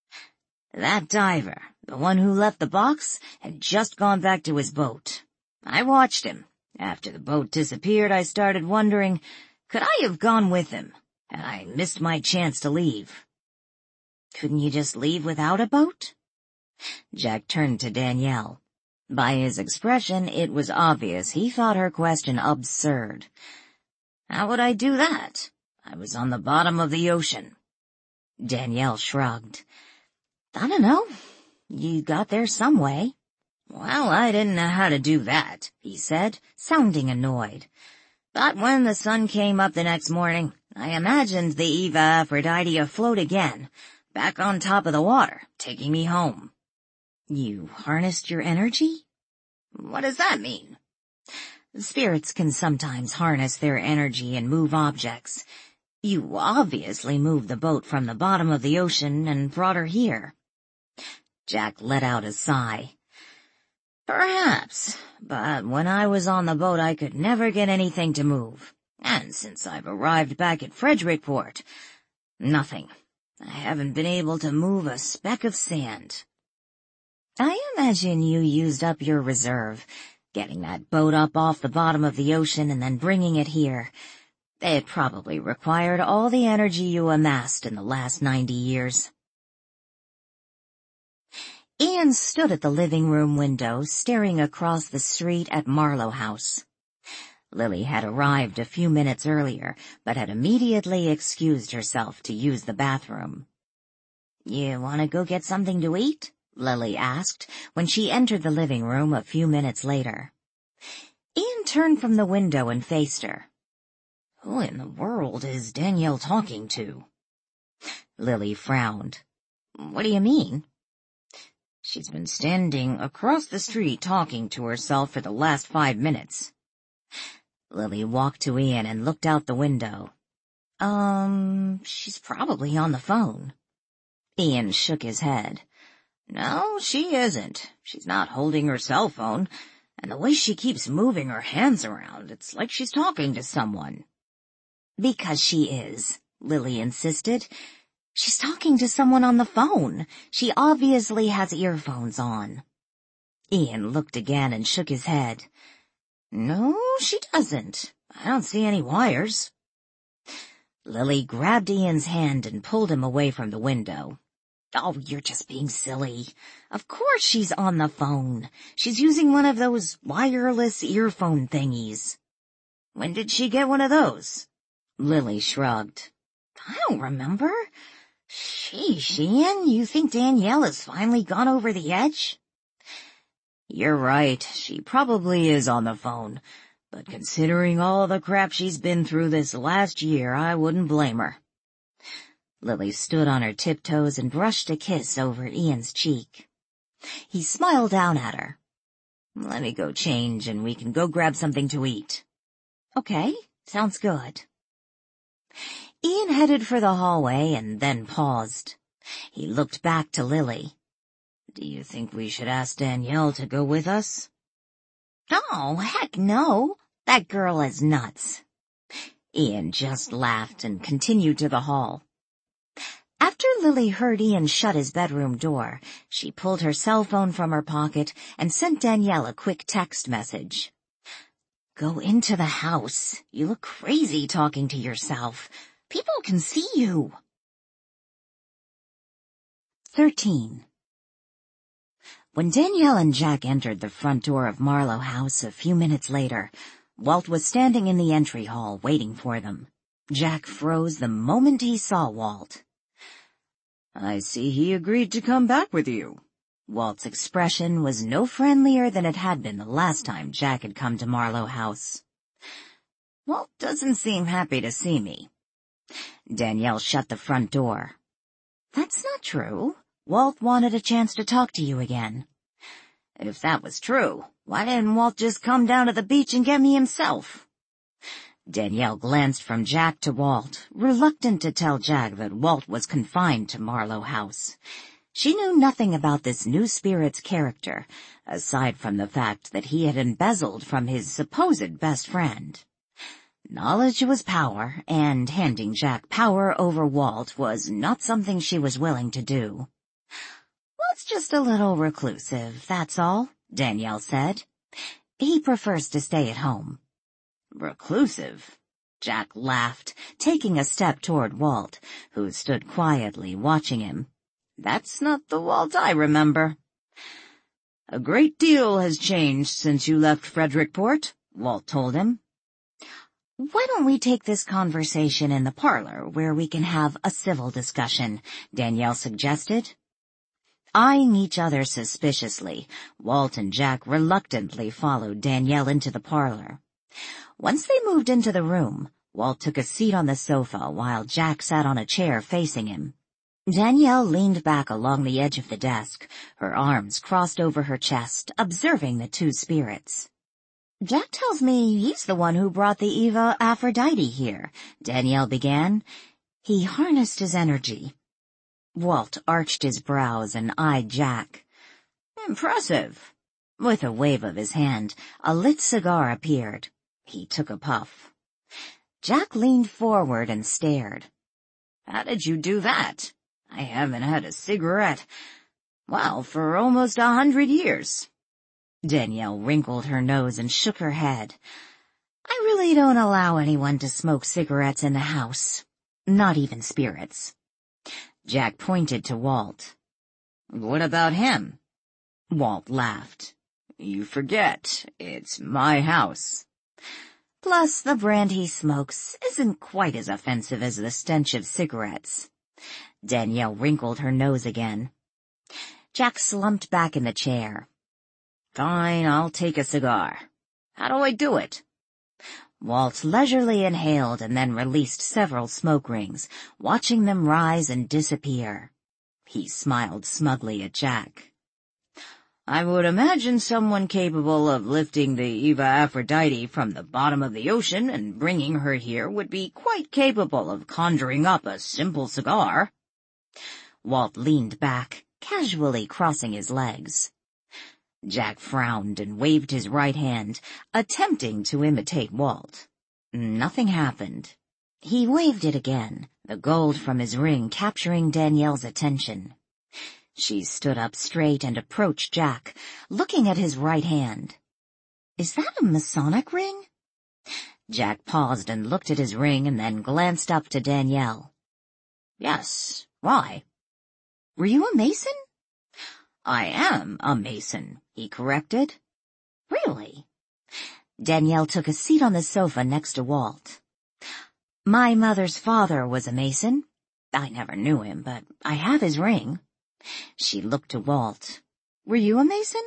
That diver, the one who left the box, had just gone back to his boat. I watched him. After the boat disappeared, I started wondering, could I have gone with him? And I missed my chance to leave. Couldn't you just leave without a boat? Jack turned to Danielle. By his expression, it was obvious he thought her question absurd. How would I do that? I was on the bottom of the ocean. Danielle shrugged. I don't know. You got there some way. Well, I didn't know how to do that, he said, sounding annoyed. But when the sun came up the next morning, I imagined the Eva Aphrodite afloat again, back on top of the water, taking me home. You harnessed your energy? What does that mean? Spirits can sometimes harness their energy and move objects. You obviously moved the boat from the bottom of the ocean and brought her here. Jack let out a sigh. Perhaps, but when I was on the boat I could never get anything to move. And since I've arrived back at Frederickport, nothing. I haven't been able to move a speck of sand. I imagine you used up your reserve, getting that boat up off the bottom of the ocean and then bringing it here. It probably required all the energy you amassed in the last ninety years. Ian stood at the living room window, staring across the street at Marlowe House. Lily had arrived a few minutes earlier, but had immediately excused herself to use the bathroom. You want to go get something to eat? Lily asked when she entered the living room a few minutes later. Ian turned from the window and faced her. Who in the world is Danielle talking to? Lily frowned. What do you mean? She's been standing across the street talking to herself for the last five minutes. Lily walked to Ian and looked out the window. Um, she's probably on the phone. Ian shook his head. No, she isn't. She's not holding her cell phone, and the way she keeps moving her hands around, it's like she's talking to someone. Because she is, Lily insisted. She's talking to someone on the phone. She obviously has earphones on. Ian looked again and shook his head. No, she doesn't. I don't see any wires. Lily grabbed Ian's hand and pulled him away from the window. Oh, you're just being silly. Of course she's on the phone. She's using one of those wireless earphone thingies. When did she get one of those? Lily shrugged. I don't remember. Sheesh, Ian, you think Danielle has finally gone over the edge? You're right, she probably is on the phone. But considering all the crap she's been through this last year, I wouldn't blame her. Lily stood on her tiptoes and brushed a kiss over Ian's cheek. He smiled down at her. Let me go change and we can go grab something to eat. Okay, sounds good. Ian headed for the hallway and then paused. He looked back to Lily. Do you think we should ask Danielle to go with us? Oh, heck no. That girl is nuts. Ian just laughed and continued to the hall. After Lily heard Ian shut his bedroom door, she pulled her cell phone from her pocket and sent Danielle a quick text message. Go into the house. You look crazy talking to yourself. People can see you. thirteen. When Danielle and Jack entered the front door of Marlowe House a few minutes later, Walt was standing in the entry hall waiting for them. Jack froze the moment he saw Walt. "I see he agreed to come back with you." Walt's expression was no friendlier than it had been the last time Jack had come to Marlowe House. "Walt doesn't seem happy to see me." Danielle shut the front door. "That's not true. Walt wanted a chance to talk to you again." "If that was true, why didn't Walt just come down to the beach and get me himself?" Danielle glanced from Jack to Walt, reluctant to tell Jack that Walt was confined to Marlowe House. She knew nothing about this new spirit's character, aside from the fact that he had embezzled from his supposed best friend. Knowledge was power, and handing Jack power over Walt was not something she was willing to do. "Walt's just a little reclusive, that's all," Danielle said. "He prefers to stay at home." "Reclusive?" Jack laughed, taking a step toward Walt, who stood quietly watching him. "That's not the Walt I remember." "A great deal has changed since you left Frederickport," Walt told him. "Why don't we take this conversation in the parlor where we can have a civil discussion?" Danielle suggested. Eyeing each other suspiciously, Walt and Jack reluctantly followed Danielle into the parlor. Once they moved into the room, Walt took a seat on the sofa while Jack sat on a chair facing him. Danielle leaned back along the edge of the desk, her arms crossed over her chest, observing the two spirits. "Jack tells me he's the one who brought the Eva Aphrodite here," Danielle began. "He harnessed his energy." Walt arched his brows and eyed Jack. "Impressive." With a wave of his hand, a lit cigar appeared. He took a puff. Jack leaned forward and stared. "How did you do that? I haven't had a cigarette, well, for almost a hundred years." Danielle wrinkled her nose and shook her head. "I really don't allow anyone to smoke cigarettes in the house. Not even spirits." Jack pointed to Walt. "What about him?" Walt laughed. "You forget, it's my house." Plus, the brand he smokes isn't quite as offensive as the stench of cigarettes. Danielle wrinkled her nose again. Jack slumped back in the chair. "Fine, I'll take a cigar. How do I do it?" Walt leisurely inhaled and then released several smoke rings, watching them rise and disappear. He smiled smugly at Jack. "I would imagine someone capable of lifting the Eva Aphrodite from the bottom of the ocean and bringing her here would be quite capable of conjuring up a simple cigar." Walt leaned back, casually crossing his legs. Jack frowned and waved his right hand, attempting to imitate Walt. Nothing happened. He waved it again, the gold from his ring capturing Danielle's attention. She stood up straight and approached Jack, looking at his right hand. "Is that a Masonic ring?" Jack paused and looked at his ring and then glanced up to Danielle. "Yes, why?" "Were you a Mason?" "I am a Mason," he corrected. "Really?" Danielle took a seat on the sofa next to Walt. "My mother's father was a Mason. I never knew him, but I have his ring." She looked to Walt. "Were you a Mason?"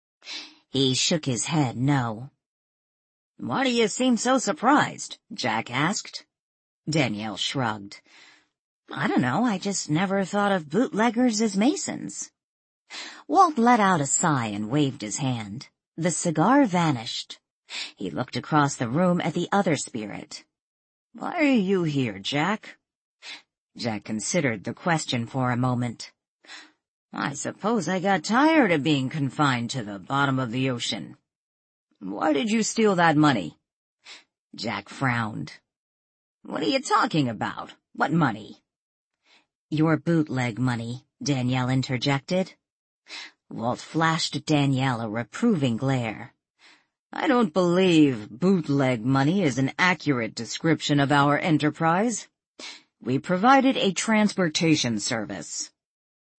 He shook his head no. "Why do you seem so surprised?" Jack asked. Danielle shrugged. "I don't know, I just never thought of bootleggers as Masons." Walt let out a sigh and waved his hand. The cigar vanished. He looked across the room at the other spirit. "Why are you here, Jack?" Jack considered the question for a moment. "I suppose I got tired of being confined to the bottom of the ocean." "Why did you steal that money?" Jack frowned. "What are you talking about? What money?" "Your bootleg money," Danielle interjected. Walt flashed at Danielle a reproving glare. "I don't believe bootleg money is an accurate description of our enterprise. We provided a transportation service."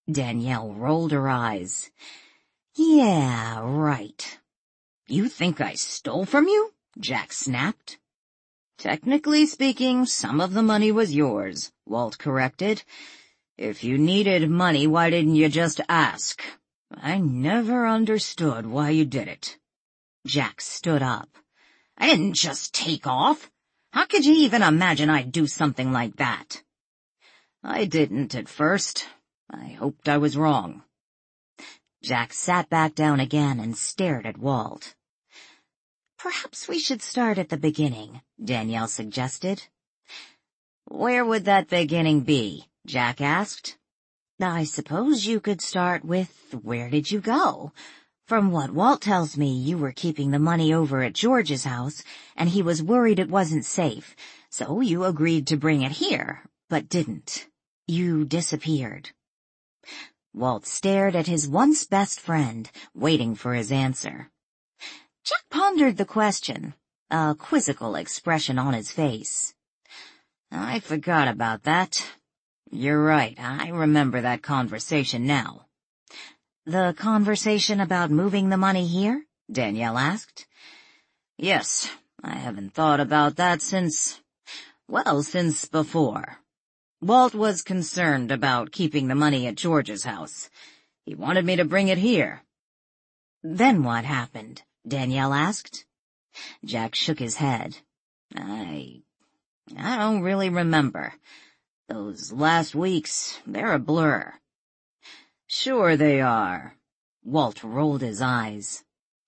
Danielle rolled her eyes. Yeah, right. You think I stole from you? Jack snapped. Technically speaking, some of the money was yours, Walt corrected. If you needed money, why didn't you just ask? I never understood why you did it. Jack stood up. I didn't just take off. How could you even imagine I'd do something like that? I didn't at first. I hoped I was wrong. Jack sat back down again and stared at Walt. Perhaps we should start at the beginning, Danielle suggested. Where would that beginning be? Jack asked. I suppose you could start with, where did you go? From what Walt tells me, you were keeping the money over at George's house, and he was worried it wasn't safe, so you agreed to bring it here, but didn't. You disappeared. Walt stared at his once best friend, waiting for his answer. Jack pondered the question, a quizzical expression on his face. I forgot about that. You're right, I remember that conversation now. The conversation about moving the money here? Danielle asked. Yes, I haven't thought about that since, well, since before. Walt was concerned about keeping the money at George's house. He wanted me to bring it here. Then what happened? Danielle asked. Jack shook his head. I... I don't really remember. Those last weeks, they're a blur. Sure they are. Walt rolled his eyes.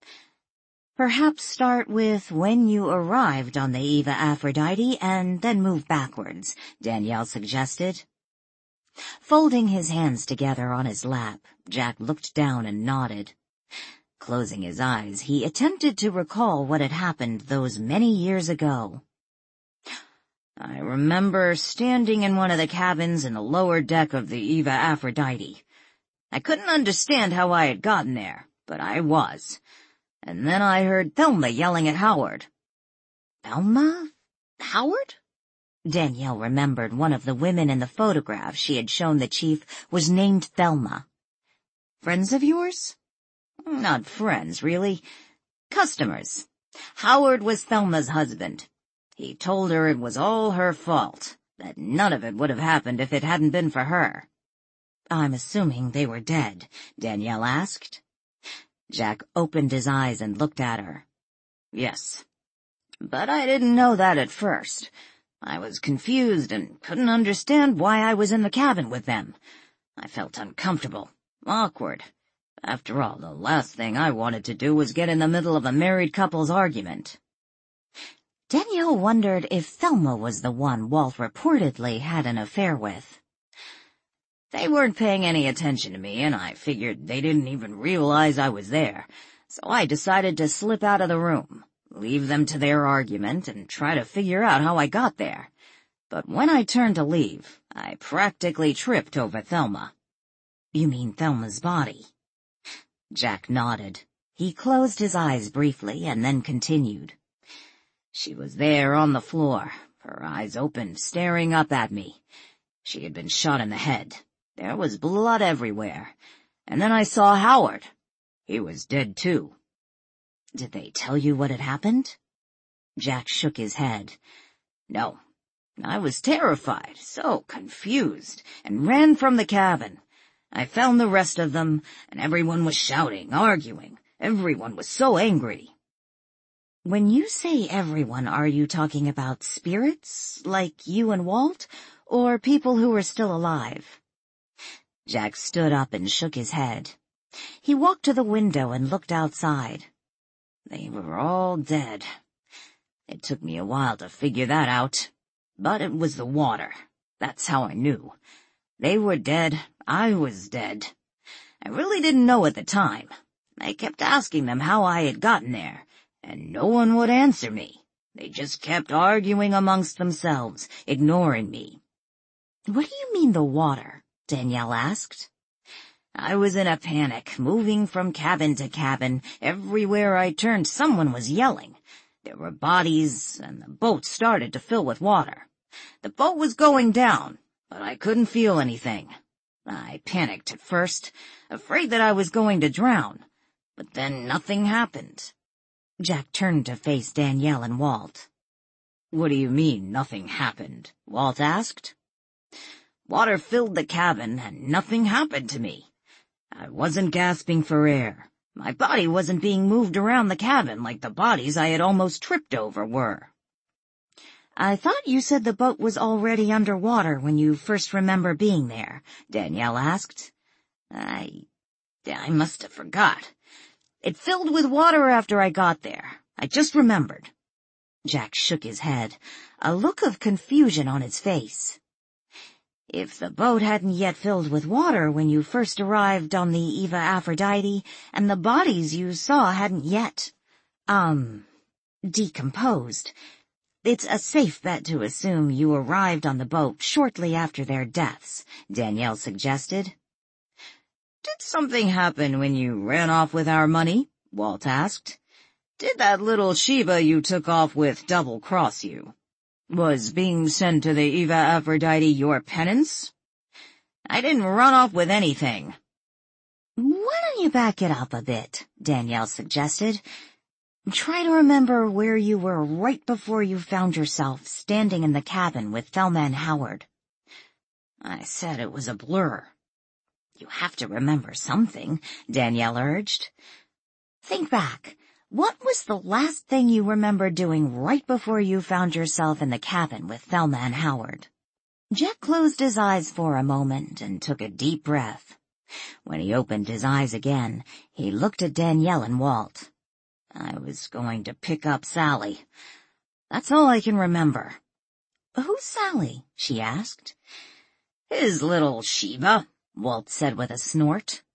Perhaps start with when you arrived on the Eva Aphrodite and then move backwards, Danielle suggested. Folding his hands together on his lap, Jack looked down and nodded. Closing his eyes, he attempted to recall what had happened those many years ago. I remember standing in one of the cabins in the lower deck of the Eva Aphrodite. I couldn't understand how I had gotten there, but I was. And then I heard Thelma yelling at Howard. Thelma? Howard? Danielle remembered one of the women in the photograph she had shown the chief was named Thelma. Friends of yours? Not friends, really. Customers. Howard was Thelma's husband. He told her it was all her fault, that none of it would have happened if it hadn't been for her. I'm assuming they were dead, Danielle asked. Jack opened his eyes and looked at her. Yes. But I didn't know that at first. I was confused and couldn't understand why I was in the cabin with them. I felt uncomfortable, awkward. After all, the last thing I wanted to do was get in the middle of a married couple's argument. Danielle wondered if Thelma was the one Walt reportedly had an affair with. They weren't paying any attention to me, and I figured they didn't even realize I was there, so I decided to slip out of the room, leave them to their argument, and try to figure out how I got there. But when I turned to leave, I practically tripped over Thelma. You mean Thelma's body? Jack nodded. He closed his eyes briefly and then continued. She was there on the floor, her eyes open, staring up at me. She had been shot in the head. There was blood everywhere. And then I saw Howard. He was dead too. Did they tell you what had happened? Jack shook his head. No. I was terrified, so confused, and ran from the cabin. I found the rest of them, and everyone was shouting, arguing. Everyone was so angry. When you say everyone, are you talking about spirits, like you and Walt, or people who were still alive? Jack stood up and shook his head. He walked to the window and looked outside. They were all dead. It took me a while to figure that out, but it was the water. That's how I knew. They were dead, I was dead. I really didn't know at the time. I kept asking them how I had gotten there, and no one would answer me. They just kept arguing amongst themselves, ignoring me. What do you mean the water? Danielle asked. I was in a panic, moving from cabin to cabin. Everywhere I turned, someone was yelling. There were bodies, and the boat started to fill with water. The boat was going down, but I couldn't feel anything. I panicked at first, afraid that I was going to drown, but then nothing happened. Jack turned to face Danielle and Walt. What do you mean, nothing happened? Walt asked. Water filled the cabin and nothing happened to me. I wasn't gasping for air. My body wasn't being moved around the cabin like the bodies I had almost tripped over were. I thought you said the boat was already underwater when you first remember being there, Danielle asked. I... I must have forgot. It filled with water after I got there. I just remembered. Jack shook his head, a look of confusion on his face. If the boat hadn't yet filled with water when you first arrived on the Eva Aphrodite, and the bodies you saw hadn't yet, um, decomposed, it's a safe bet to assume you arrived on the boat shortly after their deaths, Danielle suggested. Did something happen when you ran off with our money? Walt asked. Did that little Sheba you took off with double-cross you? Was being sent to the Eva Aphrodite your penance? I didn't run off with anything. Why don't you back it up a bit, Danielle suggested. Try to remember where you were right before you found yourself standing in the cabin with Thelma and Howard. I said it was a blur. You have to remember something, Danielle urged. Think back. What was the last thing you remember doing right before you found yourself in the cabin with Thelma and Howard? Jack closed his eyes for a moment and took a deep breath. When he opened his eyes again, he looked at Danielle and Walt. I was going to pick up Sally. That's all I can remember. Who's Sally? She asked. His little Sheba, Walt said with a snort.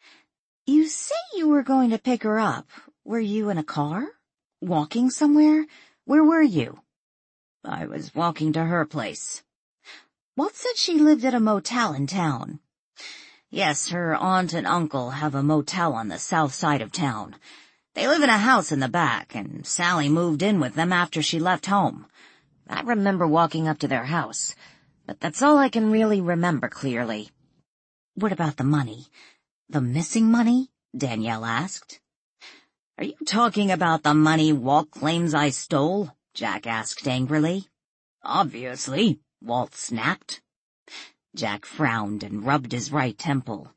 You say you were going to pick her up. Were you in a car? Walking somewhere? Where were you? I was walking to her place. Walt said she lived at a motel in town. Yes, her aunt and uncle have a motel on the south side of town. They live in a house in the back, and Sally moved in with them after she left home. I remember walking up to their house, but that's all I can really remember clearly. What about the money? The missing money? Danielle asked. Are you talking about the money Walt claims I stole? Jack asked angrily. Obviously, Walt snapped. Jack frowned and rubbed his right temple.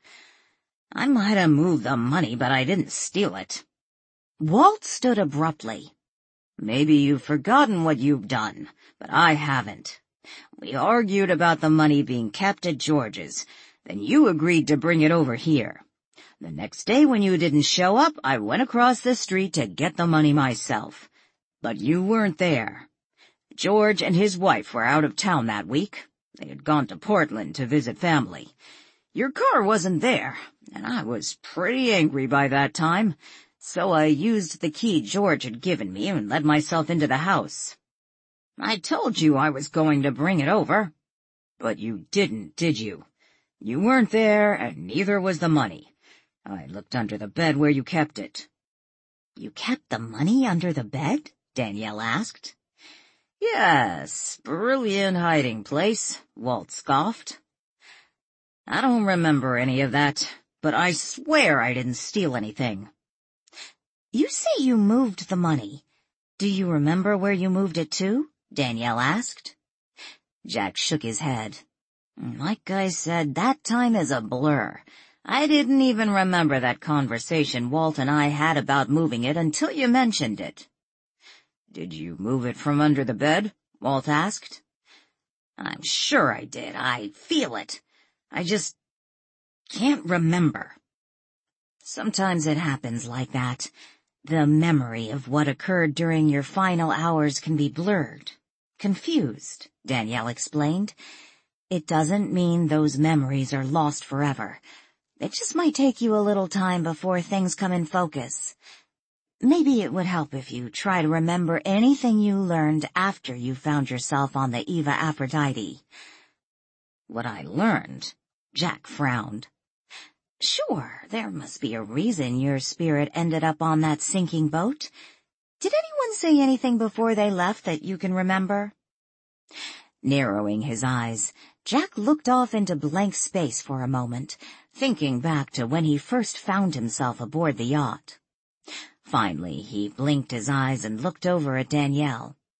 I might have moved the money, but I didn't steal it. Walt stood abruptly. Maybe you've forgotten what you've done, but I haven't. We argued about the money being kept at George's. Then you agreed to bring it over here. The next day when you didn't show up, I went across the street to get the money myself. But you weren't there. George and his wife were out of town that week. They had gone to Portland to visit family. Your car wasn't there, and I was pretty angry by that time, so I used the key George had given me and let myself into the house. I told you I was going to bring it over. But you didn't, did you? You weren't there, and neither was the money. I looked under the bed where you kept it. You kept the money under the bed? Danielle asked. Yes, brilliant hiding place, Walt scoffed. I don't remember any of that, but I swear I didn't steal anything. You say you moved the money. Do you remember where you moved it to? Danielle asked. Jack shook his head. Like I said, that time is a blur. I didn't even remember that conversation Walt and I had about moving it until you mentioned it. Did you move it from under the bed? Walt asked. I'm sure I did. I feel it. I just can't remember. Sometimes it happens like that. The memory of what occurred during your final hours can be blurred, confused, Danielle explained. It doesn't mean those memories are lost forever. It just might take you a little time before things come in focus. Maybe it would help if you try to remember anything you learned after you found yourself on the Eva Aphrodite. What I learned? Jack frowned. Sure, there must be a reason your spirit ended up on that sinking boat. Did anyone say anything before they left that you can remember? Narrowing his eyes, Jack looked off into blank space for a moment, thinking back to when he first found himself aboard the yacht. Finally, he blinked his eyes and looked over at Danielle.